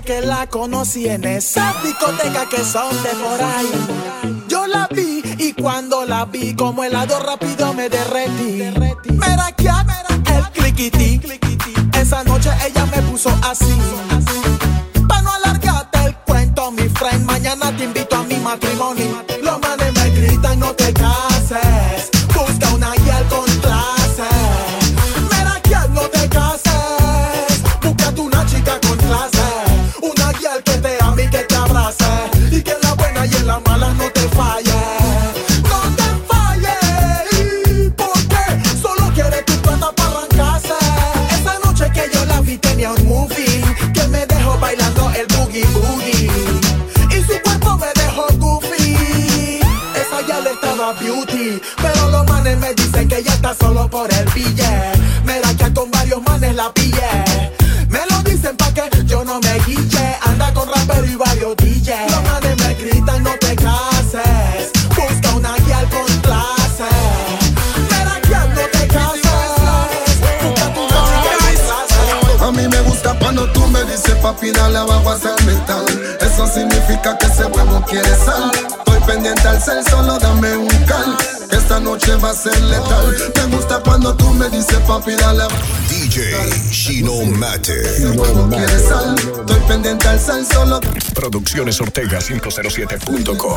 que la conocí en esa discoteca que son de por ahí. Yo la vi y cuando la vi como helado rápido me derretí. Mira que el cliquití. Esa noche ella me puso así. Pa' no alargarte el cuento, mi friend, mañana te invito a mi matrimonio. Los manes me gritan no te cases, busca una guía con clase. Mira que no te cases, búscate una chica con clase. Una guía que te ame y que te abrace, y que en la buena y en la mala no te falle. No te falle, porque solo quiere tu plata para arrancarse. Esa noche que yo la vi tenía un movie que me dejó bailando el boogie boogie, y su cuerpo me dejó goofy. Esa ya le estaba beauty, pero los manes me dicen que ella está solo por el billete. Mira que con varios manes la pillé. Me lo dicen pa' que yo no me guille. Anda con rapero y varios DJ. Los manes me gritan no te cases, busca una guía con clase. Mira que no te cases, busca tu chica con clase. A mí me gusta cuando tú me dices papi dale abajo hasta el metal. Eso significa que ese huevo quiere sal. Estoy pendiente al cel, solo dame un cal, que esta noche va a ser letal. Me gusta cuando tú me dices papi dale DJ Shino Mate. ese huevo quiere sal. Estoy pendiente al cel, solo Producciones Ortega 507.com.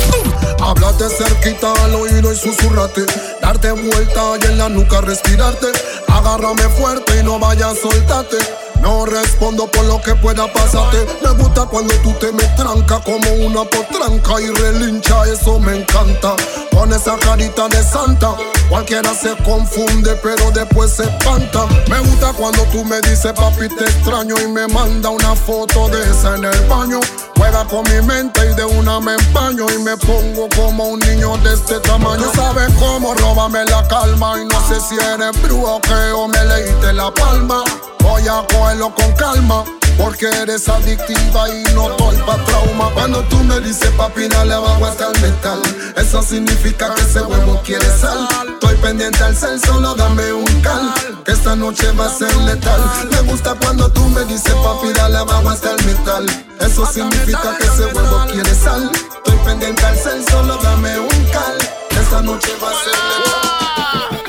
háblate cerquita al oído y susurrate. Darte vuelta y en la nuca respirarte. Agárrame fuerte y no vayas a soltarte. No respondo por lo que pueda pasarte. Me gusta cuando tú te me trancas como una potranca y relincha, eso me encanta. Con esa carita de santa, cualquiera se confunde pero después se espanta. Me gusta cuando tú me dices papi te extraño y me manda una foto de esa en el baño. Juega con mi mente y de una me empaño y me pongo como un niño de este tamaño. Tú sabes cómo róbame la calma y no sé si eres brujo o qué, o me leíste la palma. Voy a cogerlo con calma, porque eres adictiva y no doy pa' trauma. Cuando tú me dices papi dale abajo hasta el metal, eso significa que ese huevo quiere sal. Estoy pendiente al cel, solo dame un cal, que esta noche va a ser letal. Me gusta cuando tú me dices papi dale abajo hasta el metal, eso significa que ese huevo quiere sal. Estoy pendiente al cel, solo dame un cal, que esta noche va a ser letal.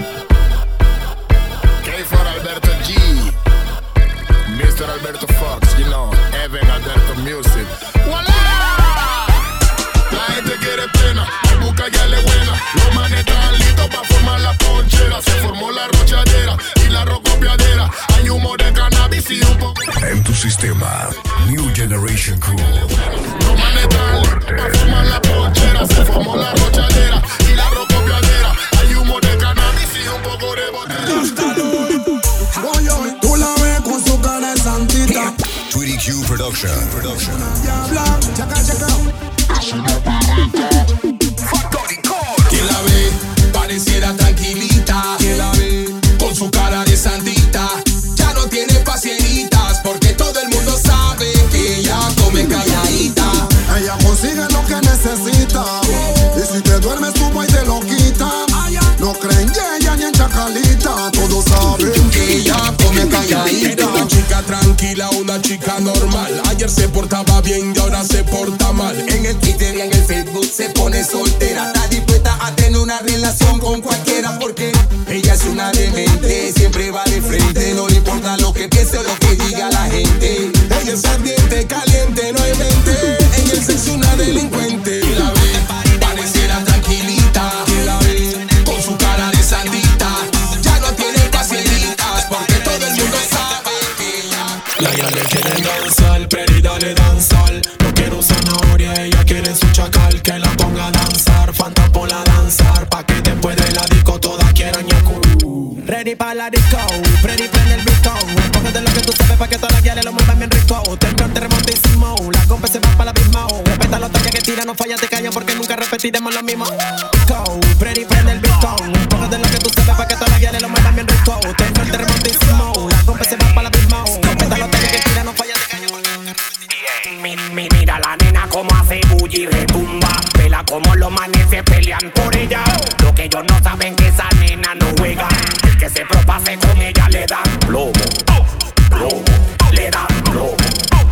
K for Alberto G, Mr. Alberto Fox, you know, Evan Alberto Music. ¡Wala! La gente quiere pena, hay busca ya le buena. Los manes están listos pa' formar la ponchera. Se formó la rochadera y la rocopiadera. Hay humo de cannabis y un poco. En tu sistema, New Generation Cool. Los manes están listos pa' formar la ponchera. Se formó la rochadera y la rocopiadera. Hay humo de cannabis y un poco de botella. Tú la ves con su cara de santita. Tweety Q Production. Quien la ve pareciera tranquilita. Quien la ve con su cara de santita. Ya no tiene pacienitas, porque todo el mundo sabe que ella come calladita. Ella consigue lo que necesita, y si te duermes tú y te lo quita. No creen en ella ni en chacalita, todos saben Que ella come calladita. Una chica tranquila, una chica normal. Ayer se portaba bien y ahora se porta mal. En el Twitter y en el Facebook se pone soltera. Está dispuesta a tener una relación con cualquiera, porque ella es una demente. Siempre va de frente, no le importa lo que piense o lo que diga la gente. Ella es ardiente, caliente, no hay mente. En el sexo una delincuente. Y la ve, pareciera tranquilita. Y la ve con su cara de sandita. Ya no tiene pacienitas, porque todo el mundo sabe que ella. La ya le quiere danzar, pero dale danzar. No quiero zanahoria, ella quiere su chacal. Que la ponga a danzar, Fanta por la danzar. Pa' que después de la disco todas quieran yaku. Ready pa' la disco, Freddy prende el beat. Cógete lo que tú sabes pa' que todas las guiales lo muevan bien rico. Temblor, terremotísimo, la compa se va pa' la misma. Respeta los toques que tiran, no fallan, te callan, porque nunca repetiremos lo mismo. Go, Freddy prende el beat. Cógete lo que tú sabes pa' que todas las guiales lo muevan bien rico. Temblor, terremotísimo, la compa se va pa' la misma. Respeta los toques que tiran, no fallan, te callan, porque nunca repetiremos. Mira la nena como hace bully y retumba. Vela como los manes se pelean por ella. Lo que ellos no saben que esa nena no juega. El que se propase con ella le dan plomo, plomo, le dan plomo,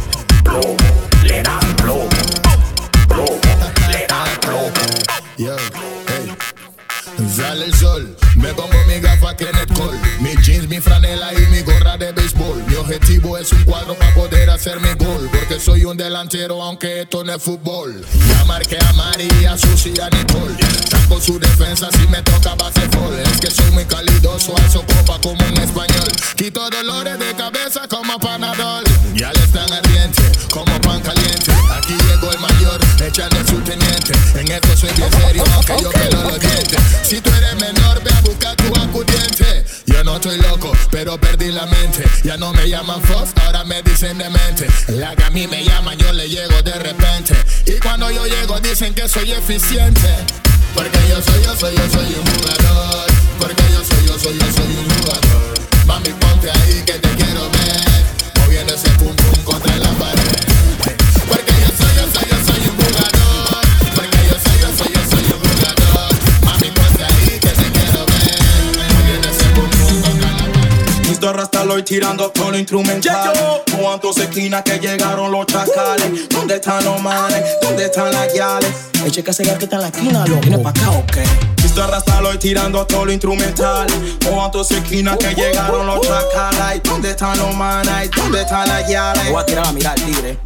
plomo, le dan plomo, plomo, le dan plomo. Yo, hey. Sale el sol, me pongo mi gafa Kenneth Cole, mis jeans, mi franela y mi gorra de béisbol. Mi objetivo es un cuadro para poder hacer mi gol, porque soy un delantero aunque esto no es fútbol. Ya marqué a Mari, a Susi y a Nicole. Saco su defensa si me toca baseball. Es que soy muy calidoso, alzo copa como un español. Quito dolores de cabeza como Panadol. Ya le están ardiente como pan caliente. Aquí llegó el mayor, echando su teniente. En esto soy bien serio, aunque yo pelo los dientes. Si tú eres menor, ve a buscar tu acudiente. Yo no estoy loco, pero perdí la mente. Ya no me llaman Fox, ahora me dicen demente. La que a mí me llaman, yo le llego de repente. Y cuando yo llego dicen que soy eficiente. Porque yo soy un jugador. Porque yo soy un jugador. Mami, ponte ahí que te quiero ver, moviendo ese pum pum contra la pared. Porque yo soy un jugador. Porque yo soy un jugador. Mami, ponte ahí que te quiero ver, moviendo ese pum pum contra la pared. Mis dos rastas lo tirando todo lo instrumental. ¿Cuántos esquinas que llegaron los chacales? ¿Dónde están los manes? ¿Dónde están las guiales? El cheque ese que está en la esquina, loco. ¿Viene pa' acá o qué? Esto rasta lo tirando todo lo instrumental. ¿Cuántos esquinas que llegaron los chacales? ¿Dónde están los manes? ¿Dónde están las guiales? Voy a tirar a mirar, tigre.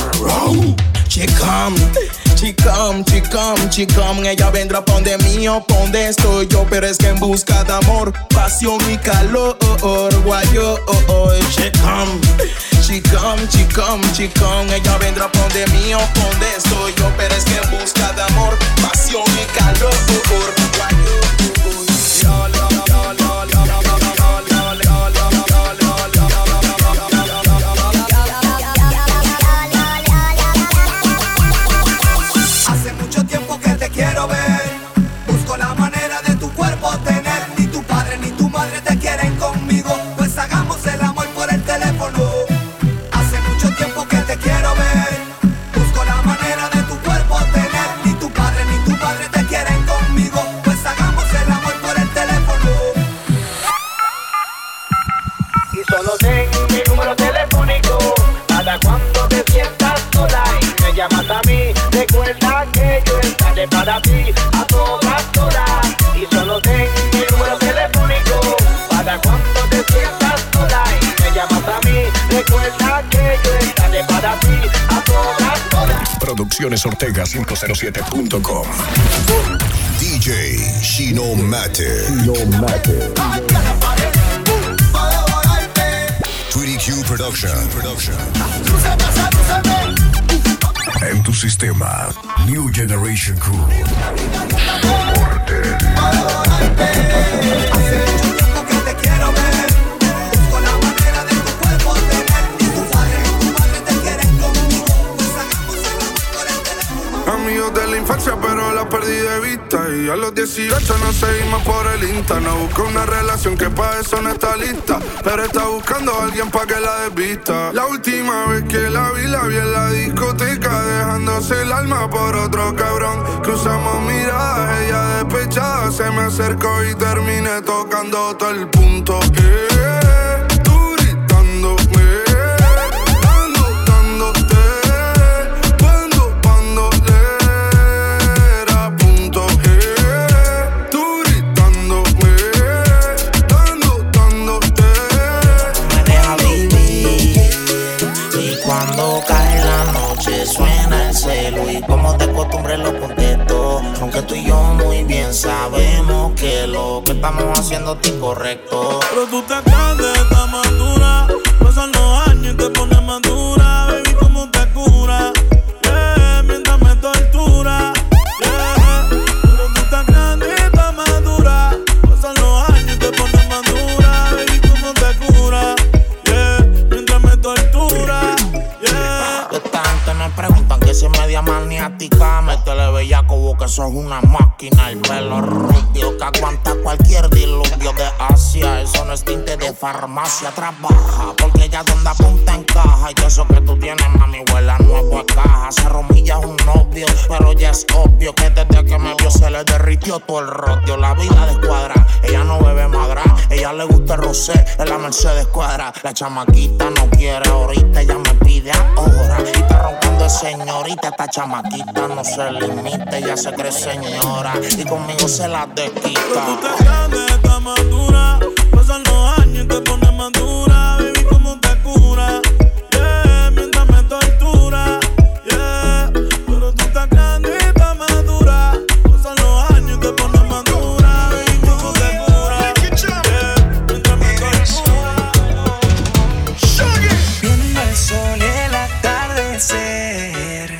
Chicam, ella vendrá pa' donde mío, pa' donde estoy yo, pero es que en busca de amor, pasión y calor, guayo, chicam, ella vendrá pa' donde mío, pa' donde estoy yo, pero es que en busca de amor, pasión y calor, guayo. Quiero ver, busco la manera de tu cuerpo tener. Ni tu padre ni tu madre te quieren conmigo, pues hagamos el amor por el teléfono. Hace mucho tiempo que te quiero ver, busco la manera de tu cuerpo tener. Ni tu padre ni tu madre te quieren conmigo, pues hagamos el amor por el teléfono. Y solo ten mi número telefónico, para cuando te sientas sola y me llamas a mí, recuerda que yo estaré para ti a todas horas. Y solo ten mi número telefónico, para cuando te sientas sola y me llamas a mí, recuerda que yo estaré para ti a todas horas. Producciones Ortega 507.com. DJ Shino Mate. Tweety Q Production. En tu sistema, New Generation Crew. Hace mucho tiempo que te quiero ver, busco la manera de tu cuerpo tener. Ni tu padre ni tu madre te quieren conmigo, pues hagamos el amor por el teléfono. Amigos de la infancia pero la perdí de vista. Y a los 18 nos seguimos por el Insta. No busco una relación que pa' eso no está lista, pero está buscando a alguien pa' que la desvista. La última vez que la vi en la discoteca, dejándose el alma por otro cabrón. Cruzamos miradas, ella despechada se me acercó y terminé tocando todo el punto. Tú gritándome, dándote, cuando era punto. Tú gritándome, dándote. Me deja vivir y cuando cae la noche suena el celu y como de costumbre lo contesto. Aunque tú y yo muy bien sabemos que lo que estamos haciendo es incorrecto. Pero tú te crees que estás madura, pasan los años y te pones madura. Baby, ¿cómo te cura? Yeah, mientras me tortura. Yeah, pero tú te crees que estás madura, pasan los años y te pones madura. Baby, ¿cómo te cura? Yeah, mientras me tortura. Yeah. Esta gente me preguntan que si es media maniática, métele bellaco que sos una máquina. El pelo rubio que aguanta cualquier diluvio de Asia. Eso no es tinte de farmacia, trabaja porque ya donde apunta encaja. Y eso que tú tienes, mami, huele a nuevo caja. Se romilla un novio, pero ya es obvio que desde que me vio se le derritió todo el rodio. La vida descuadra, ella no bebe madra, ella le gusta el rosé en la Mercedes cuadra. La chamaquita no quiere ahorita, ella me pide ahora. Y está roncando de señorita, esta chamaquita no se limita, ella se cree señora y conmigo se la desquita. Pero tú estás grande, estás madura, pasan los años y te pones madura. Baby, ¿cómo te cura? Yeah, mientras me tortura. Yeah, pero tú estás grande y estás madura, pasan los años y te pones madura. Baby, ¿cómo te cura? Yeah, mientras me tortura. Viendo el sol y el atardecer,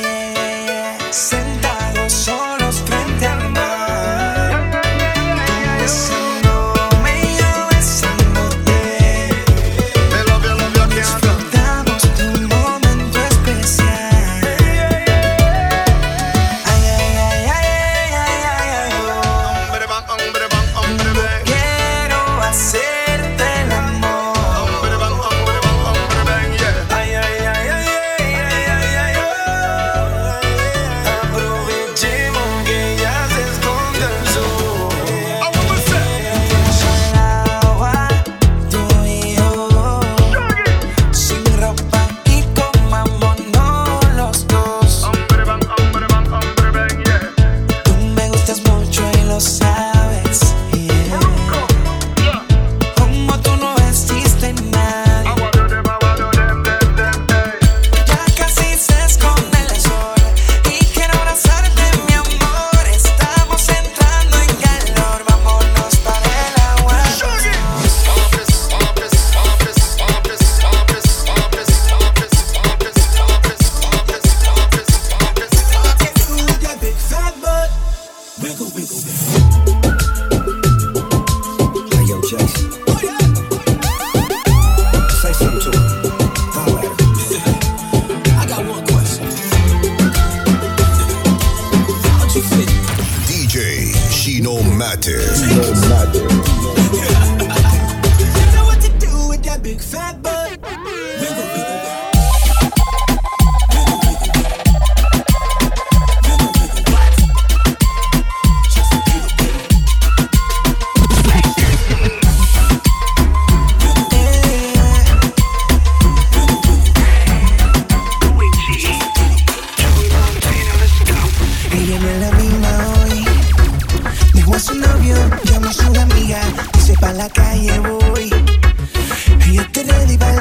sentados solos frente al mar, besándome y yo besándote. Disfrutamos de un momento especial. Ay, ay, ay, ay, ay, ay, ay, oh. Quiero hacerte el amor. Ay, ay, ay, ay, ay, ay, ay, ay, oh. Aprovechemos que ya se esconde el sol. Al agua, tú y yo, sin ropa y comámonos los dos. Tú me gustas mucho y lo sabes, yeah. Como tú no existe nadie. Ya casi se esconde el sol y quiero abrazarte, mi amor. Estamos entrando en calor, vámonos para el agua. Hey, yo, Jason. Say something to him. Holla at him. I got one question. How'd you fit? DJ Shino Mate. You know what to do with that big fat butt. Wiggle, wiggle, wiggle. Ella no es la misma hoy. Dejó a su novio, llamó a su amiga, dice pa' la calle voy. Ella está ready pa'l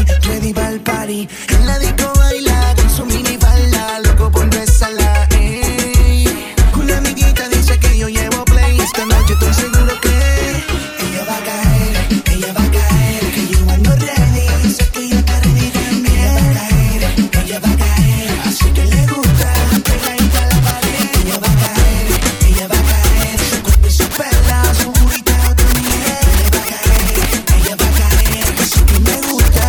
party, en la disco baila con su mini falda, loco por besarla, ey. Una amiguita dice que yo llevo play, esta noche estoy seguro que ella va a caer, que yo ando ready, sé que ella está ready también. Ella va a caer, así que le gusta, pegadita a la pared. Ella va a caer, su cuerpo y su perla, su burrita a otro nivel. Ella va a caer, así que me gusta.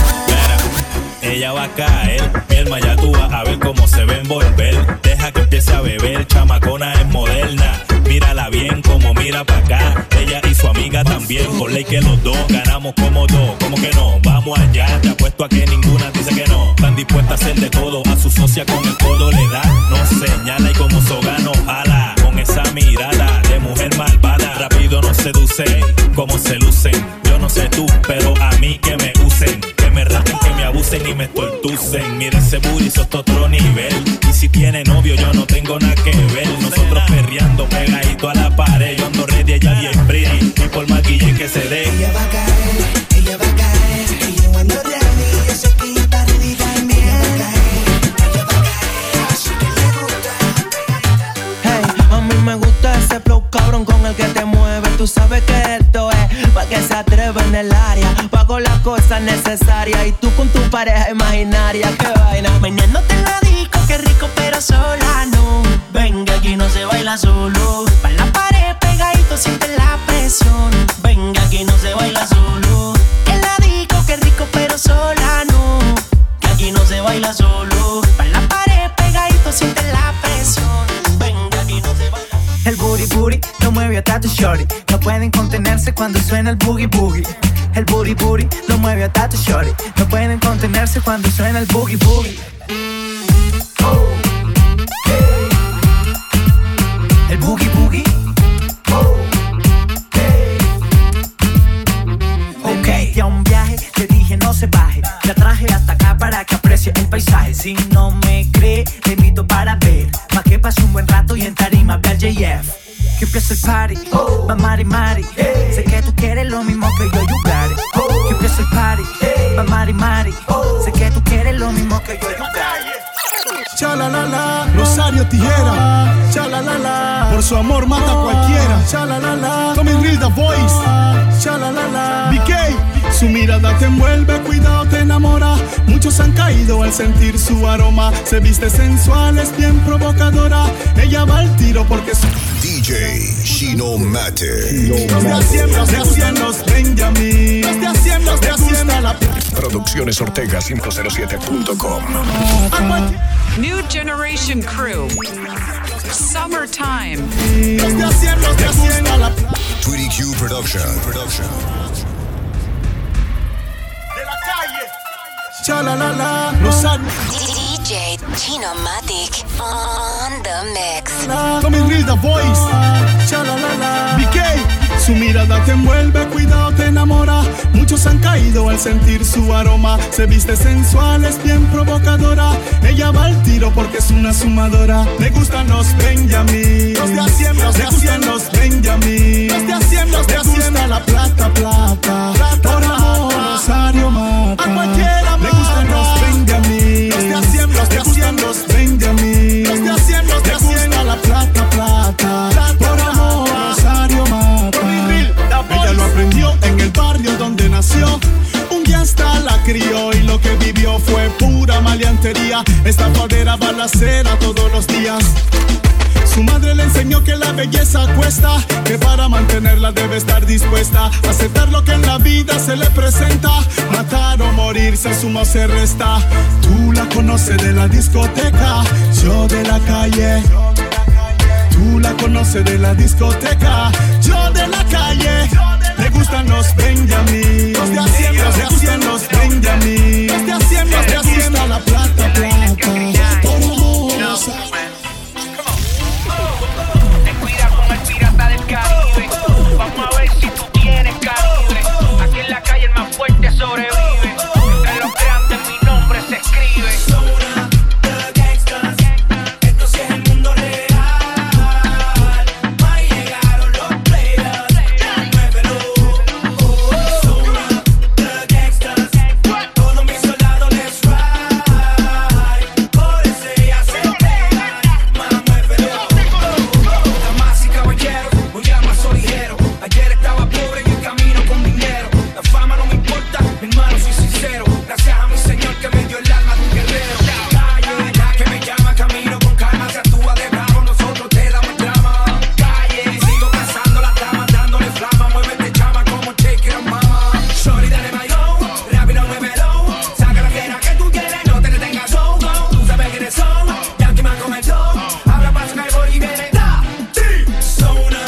Ella va a caer, mi alma ya tú vas a ver cómo se va a envolver. Deja que empiece a beber, chamacona es moderna. Mírala bien como mira pa' acá. Ella y su amiga también, por ley que los dos ganamos como dos. ¿Cómo que no? Vamos allá, te apuesto a que ninguna dice que no. Están dispuestas a hacer de todo, a su socia con el codo le da. No señala y como sogano jala. Con esa mirada de mujer malvada, rápido nos seduce, como se lucen. Yo no sé tú, pero a mí que me usen, que me raten, que me abusen y me tortucen. Mira ese booty, eso es otro nivel. Y si tiene novio, yo no tengo nada que ver. Nosotros perreando pegadito a la pared. Yo ando ready, ella bien pretty, y por maquillaje que se dé. Ella va a caer, que yo ando ready, yo sé que ella está ready también. Ella va a caer, así que le gusta. Hey, a mí me gusta ese flow cabrón con el que te mueve. Tú sabes que esto es pa' que se atreva en el área. Pago las cosas necesarias y tú con tu pareja imaginaria. Qué vaina. Meneándote en la disco, qué rico, pero sola no. Venga, aquí no se baila solo. Pa' la pared pegadito, siente la presión. Venga, aquí no se baila solo. En la disco, qué rico, pero sola no. Que aquí no se baila solo. Pa' la pared pegadito, siente la presión. Venga, aquí no se baila. El booty booty lo mueve hasta tu shorty. No pueden contenerse cuando suena el boogie boogie. El booty booty lo mueve hasta tu shorty. No pueden contenerse cuando suena el boogie boogie. Oh, hey. ve, te invito para ver. Pa' que pase un buen rato y en tarima ve al JF. Que empiece el party, va mari mari. Sé que tú quieres lo mismo que yo, you got it. Que empiece el party, va mari mari. Sé que tú quieres lo mismo que yo, you got it. Chalalala, Rosario Tijera, chalalala, por su amor mata a cualquiera, chalalala, Tommy Real The Voice, chalalala, BK, su mirada te envuelve, cuidado te enamora, muchos han caído al sentir su aroma, se viste sensual, es bien provocadora, ella va al tiro porque su DJ Shino Mate. Desde haciendos Benjamin, desde haciendos la Producciones Ortega 507.com. New Generation Crew. Summertime. Tweety Q Production. Chalalala, Rosario. DJ Chinomatic on the mix. Tommy Real The Voice, chalalala, BK, su mirada te envuelve, cuidado te enamora, muchos han caído al sentir su aroma, se viste sensual, es bien provocadora, ella va al tiro porque es una sumadora, le gustan los Benjamin, los de haciendos Benjamin, los de haciendos, le gusta la plata, por amor Rosario mata, a cualquiera mata, le gustan los Benjamin, los de haciendos Benjamin, los de haciendos, le gusta la plata, por amor Rosario mata, ella lo aprendió en el barrio donde nació, un día hasta la crió y lo que vivió fue pura maleantería, estafadera, balacera todos los días. Su madre le enseñó que la belleza cuesta, que para mantenerla debe estar dispuesta a aceptar lo que en la vida se le presenta, matar o morir, se suma o se resta. Tú la conoces de la discoteca, yo de la calle. Tú la conoces de la discoteca, yo de la calle. Le gustan los Benjamin, los de haciendos Benjamin, los de haciendos la plata. Caribe. Vamos a ver si tú tienes calibre. Aquí en la calle el más fuerte sobrevive. En los grandes mi nombre se escribe. Zona de gangsters. Esto sí es el mundo real. Ahí llegaron los players. Muévelo. Zona de gangsters. Todos mis soldados les ride. Por eso ya se pegan. Más muévelo. Damas y caballeros. Ayer estaba pobre y en camino con dinero. La fama no me importa, hermano, soy sincero. Gracias a mi Señor que me dio el alma de un guerrero. Calle, la que me llama, camino con calma. Se actúa de bravo, nosotros te damos drama. Calle, sigo cazando la trama, dándole flama. Muévete, chama, como shake it, mama. Shorty, dale mayo, rápido, muévelo. Saca la fiera que tú quieres, no te detengas, so go. Tú sabes quiénes son, Yankee man comenzó. Ahora pasa que voy y viene, da, ti, zona.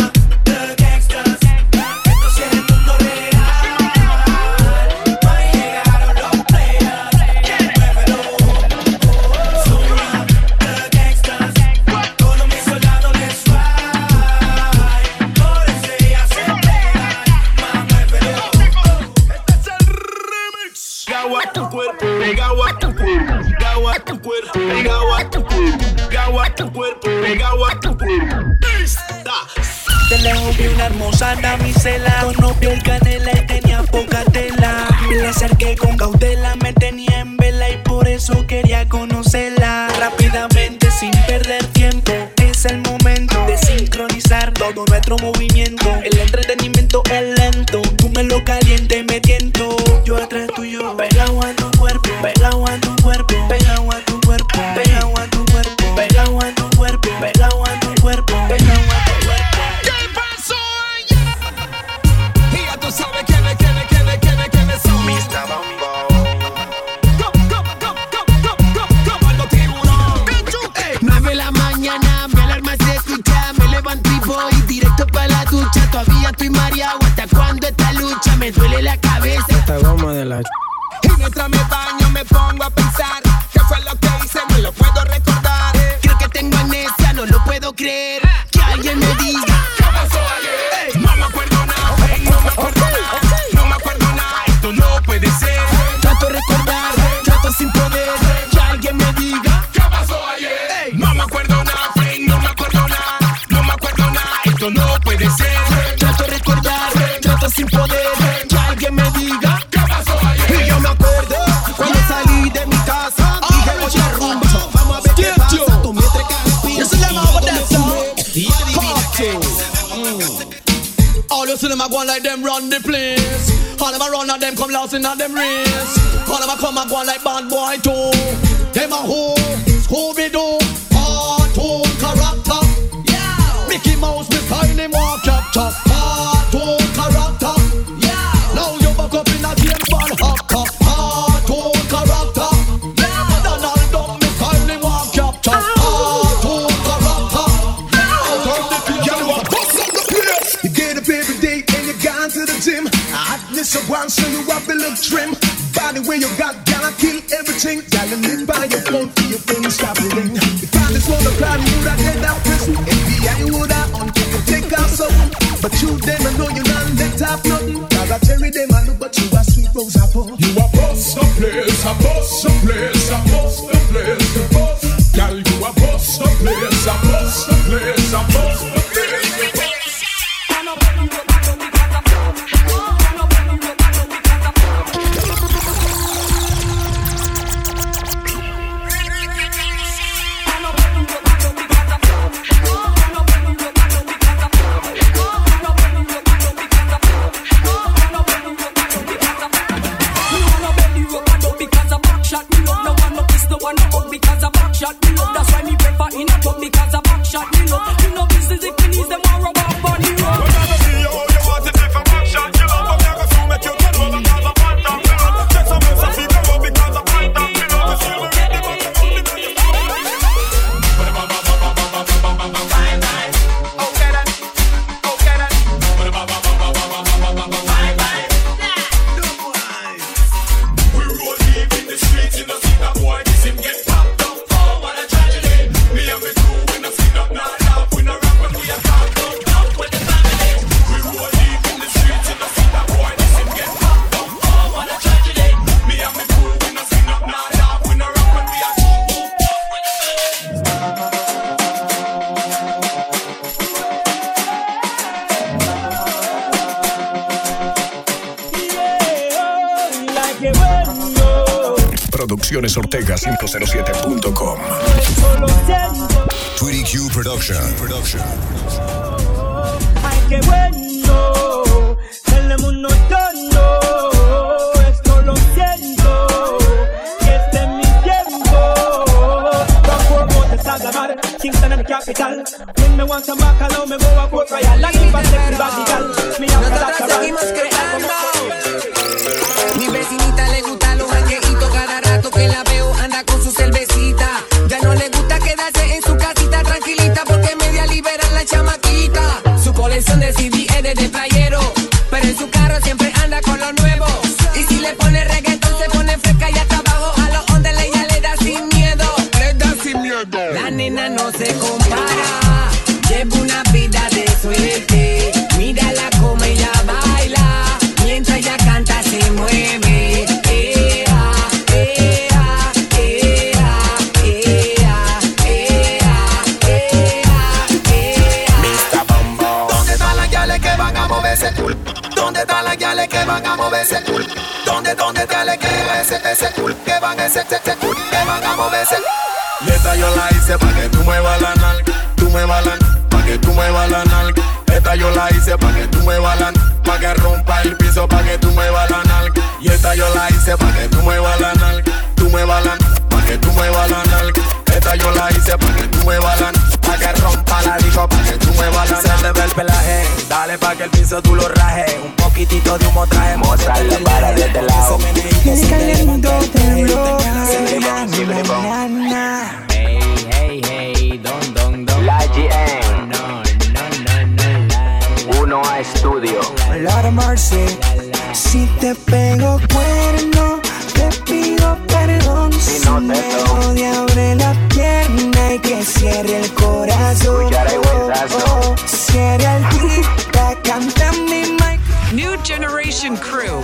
Pegado a tu cuerpo, pegado a tu cuerpo, pegado a tu cuerpo, pegado a tu cuerpo, pegado a tu cuerpo. De lejos vi una hermosa damisela, con novio el canela y tenía poca tela. Me le acerqué con cautela, me tenía en vela y por eso quería conocerla. Rápidamente, sin perder tiempo, es el momento de sincronizar todo nuestro movimiento. El entretenimiento es lento, tú me lo calientes, me tiento. Yo atrás tuyo, pegado a tu cuerpo, pegado a tu cuerpo, pegado a tu cuerpo, pegado a tu cuerpo, pegado a tu cuerpo, pegado a tu cuerpo, pegado a tu cuerpo. ¿Qué pasó allá? Y ya tú sabes quiénes son. Mr. Bumbo. Comando tiburón. 9 de la mañana, mi alarma se escucha. Me levanto y voy directo para la ducha. Todavía estoy mareado, ¿hasta cuándo esta lucha? Me duele la cabeza. Esta goma de la y mientras me baño me pongo a pensar qué fue lo que hice, no lo puedo recordar. Creo que tengo amnesia, no lo puedo creer. Que alguien me diga ¿qué pasó ayer? No me acuerdo nada, hey, no me acuerdo nada. No me acuerdo nada, esto no puede ser. Trato de recordar, trato sin poder. Que alguien me diga ¿qué pasó ayer? a go like them run the place. All them a run and them come last in a them race. All them a come and go like bad boy too. Them a who? Scooby-Doo. Cartoon character. Yeah. Mickey Mouse beside him walk up top. Cartoon character. Yeah. Now you back up in a James Bond hop cup. Cartoon character. Yeah. Donald Duck beside him walk up top. Cartoon character. Yeah. You are boss of the place. You get up every day and you gone to the gym. Hotness of one, so you have to look trim. Body where you got, gotta kill everything. Gotta live by your phone for your things stop ring. If I just wanna plan, you would have get out prison. FBI would have until you take out something. But you them, I know you not let have nothing. Cause I tell you them, I look, but you are sweet rose apple. You are boss the place, a boss the place, a boss the place, the boss. Girl, you are boss the place, a boss the place, a boss the place, the boss. Producciones Ortega 507.com. Tweety Q Production. Ay, qué bueno, tenemos un otoño, esto lo siento, que este es mi tiempo. Tampoco te salga mal, Kingston en the capital. When me want some bacalao, me go a Port Royal. La que pase privatical, mi nosotros seguimos creando. Mi vecinita le gusta los jangueitos, cada rato que la veo anda con su cervecita. Ya no le gusta quedarse en su casita tranquilita porque media liberan la chamaquita. Su colección de CD es de playero, pero en su carro siempre anda con lo nuevo. Y si le pone reggaetón se pone fresca y hasta abajo a los ondes ella le da sin miedo. Le da sin miedo. La nena no se compara, lleva una vida de suerte. Mírala como ella baila, mientras ella canta se mueve. ¿Dónde están las guiales que van a moverse cool? ¿Dónde guiales que ese cool? Que van ese cool, que van a moverse. Y esta yo la hice pa' que tú muevas la nalga, pa' que tú muevas la nalga. Esta yo la hice pa' que tú muevas la nalga, pa' que rompa el piso, pa' que tú muevas la nalga. Y esta yo la hice pa' que tú muevas la nalga, pa' que tú muevas la nalga. Esta yo la hice pa' que tú muevas la nalga, pa' que rompa la disco, pa' que tú muevas la nalga. Se te ve el pelaje, dale pa' que el piso tú lo rajes. Un poquitito de humo traje, mostrarle para de este lado. El calendo te Hey, don. La GM. No. 1A Estudio. Lara Marcy, si te pego cuerno, te pido perdón. Si no te me abre la pierna y que cierre el corazón. Cierre el tic-tac, canta mi mic. New Generation Crew.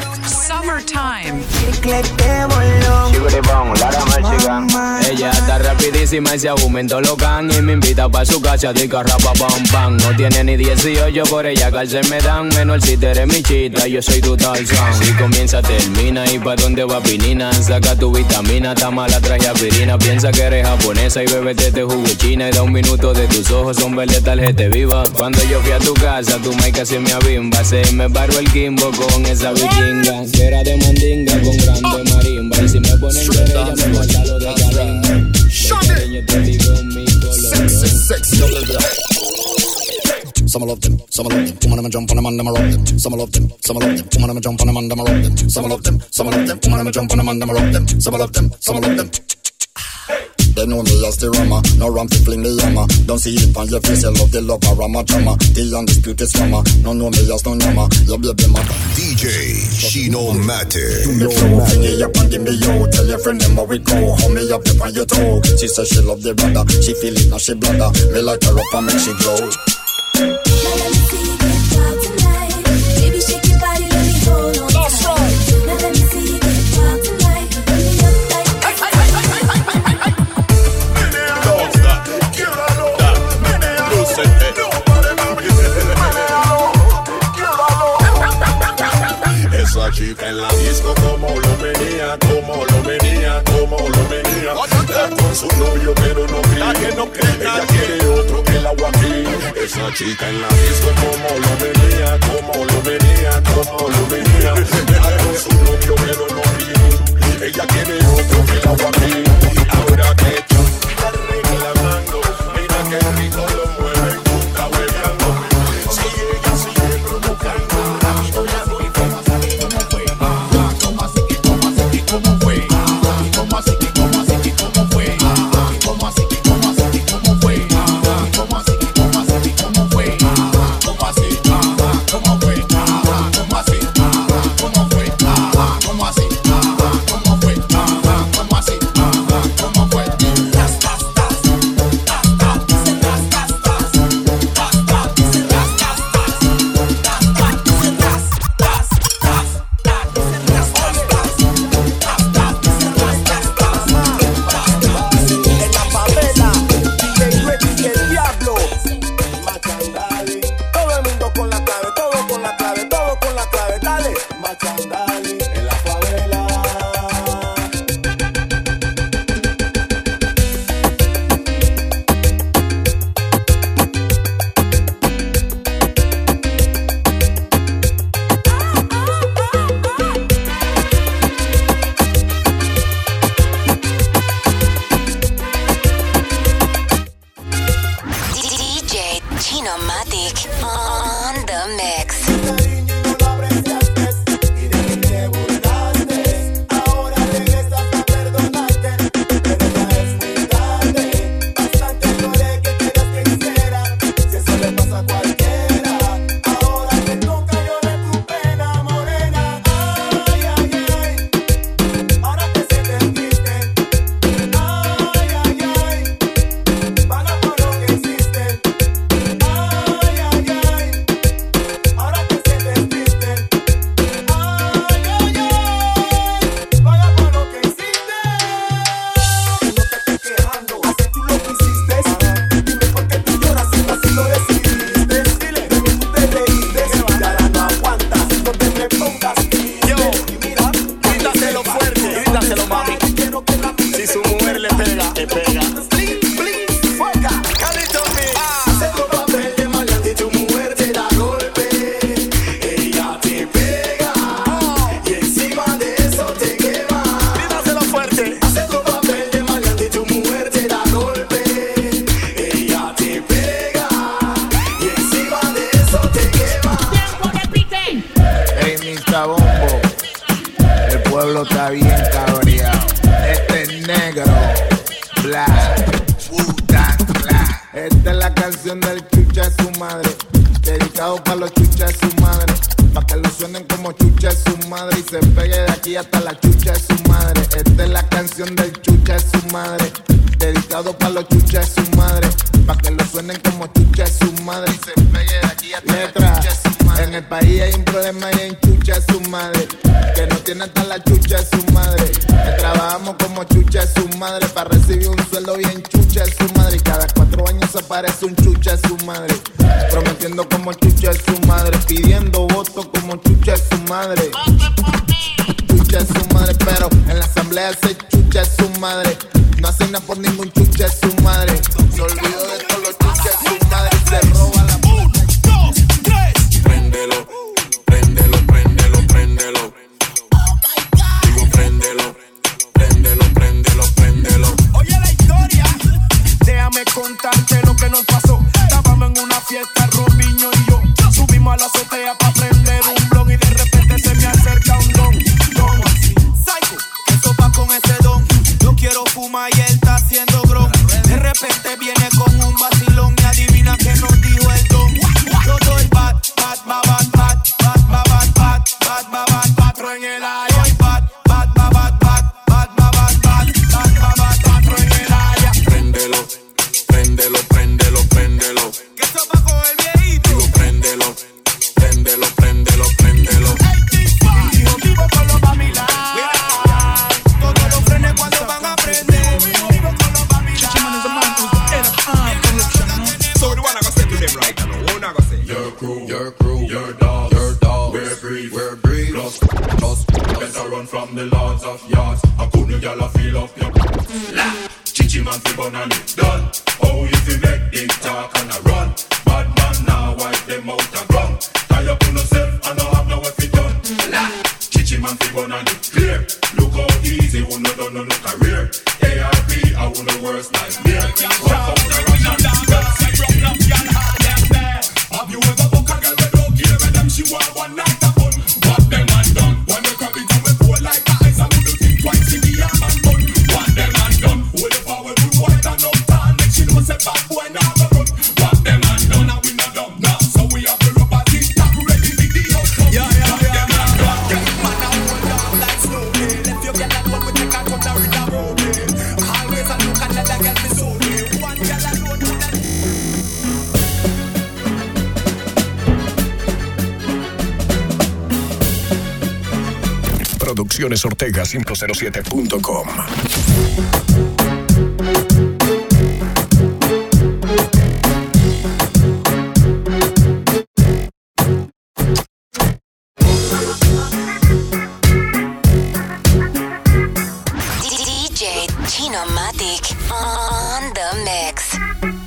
Summertime. Ella está rapidísima y se aumentó lo can. Y me invita pa' su casa de carrapa pam pam. No tiene ni 18, por ella cárcel me dan. Menor si te eres mi chita, yo soy tu Tarzán. Si comienza, termina, y pa' dónde va pinina. Saca tu vitamina, está mala, traje aspirina. Piensa que eres japonesa y bébete este jugo china. Y da un minuto de tus ojos, son verde tarjeta viva. Cuando yo fui a tu casa, tu mic casi me abimba. Se me paró el Kimbo con esa vikinga. Que era de mandinga con grande marimba. Y si me ponen querella, me mata lo de carimba. Yo te digo mi color. Some love them, some love them. Woman, I'ma jump on them and I'ma rock them. Some love them, some love them. Woman, I'ma jump on them and I'ma rock them. Some love them, some love them. Woman, I'ma jump on them and I'ma rock them. Some love them, some love them. They know me as the rama, no ram to fling the yama. Don't see it on your face, you love the love of Rama Chama. The undisputed scammer, no know me as no yama. Your baby mother DJ Chinomatic. Do me flow, fling it up and give me yo. Tell your friend them how we go, hold me up on your toe. She says she love the brother, she feel it now she bladder. Me like her up and make she glow. Esa chica en la disco como lo venía, como lo venía, como lo venía. Está con su novio pero no cree, ella quiere otro que el agua aquí. Esa chica en la disco como lo venía, como lo venía, como lo venía. Está con su novio pero no cree, ella quiere otro que el agua aquí. Ahora que tú reclamando, mira que rico lo mueve, nunca hueleando. Sigue provocando. pueblo está bien cabreado. Este es negro, black, Wu-Tang, black. Esta es la canción del chucha de su madre, dedicado para los chuchas de su madre, pa' que lo suenen como chucha de su madre y se pegue de aquí hasta la chucha de su madre. Esta es la canción del chucha de su madre, dedicado para los chuchas de su madre, pa' que lo suenen como chucha de su madre y se pegue de aquí hasta la chucha de su madre. En el país hay un problema y en chucha es su madre, que no tiene hasta la chucha es su madre. Que trabajamos como chucha es su madre, para recibir un sueldo bien chucha es su madre. Y cada 4 años aparece un chucha es su madre, prometiendo como chucha es su madre, pidiendo votos como chucha es su madre. Chucha es su madre, pero en la asamblea se chucha es su madre. No hace nada por ningún chucha es su madre. Se olvidó de todos los chucha es su madre y se roba la puta. 1, 2, 3. Préndelo, préndelo, préndelo, préndelo. Oh my God. Digo préndelo, préndelo, préndelo, préndelo. Oye la historia. Déjame contarte lo que nos pasó. Estábamos en una fiesta, Robinho y yo. Subimos a la azotea para prender un blon y de repente se me acerca un don. Psycho, eso va con ese don. Yo quiero fumar y él está haciendo gron. De repente viene con un vacilón y adivina que nos dijo el don. Yo doy bad, bad, bad, bad, bad, bad, bad, bad, bad, bad, bad, patro en el área. Doy bad, bad, bad, bad, bad, bad, bad, bad, bad, bad, bad, bad, patro en el área. Préndelo, préndelo, préndelo, préndelo. Que esto va con el viejito. Digo préndelo, préndelo, préndelo, préndelo. Digo vivo con los Bamilar. Todos los frenes cuando van a prender. Vivo con los Bamilar. So what do I say to them right now? What do I say? Your crew, your dog, we're breed, just better run from the lords of yards. I couldn't y'all feel up your Chichi man fi bun and it done. Oh, if you make big talk and a run, bad man now wipe them out a ground. Tie up on yourself and no have no if it done. Chichi man fi bun and it clear. Look how easy who no done no career. ARP I who no worse nightmare. Walk out the run and have you ever book a girl with no gear and them she want one night of fun? What them and done? When they come in and we pour like ice and we do think twice in the arm and gun. What them and done? Hold the power with white and up tan. Make she know say bad boy now go run. What them and done? And we not done now. So we have the rubber tic-tac ready to the outcome. Yeah. Man I hold down like snow. Left your girl at one we take a cut her in a road. Always a look at that girl be so real. One girl alone to that. Produccionesortega507.com. DJ Chino-Matic on the mix.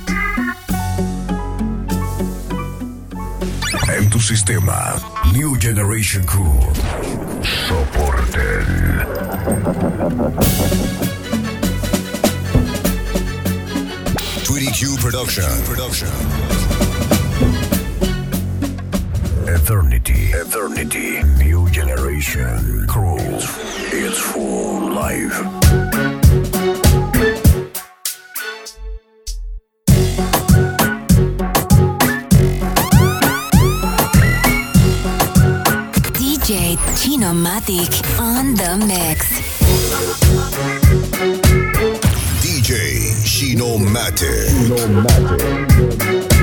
En tu sistema, New Generation Crew. Soporten. Tweety Q Production. Eternity, New Generation Crew. It's full life. DJ Chino-Matic on the mix. DJ Chino-Matic.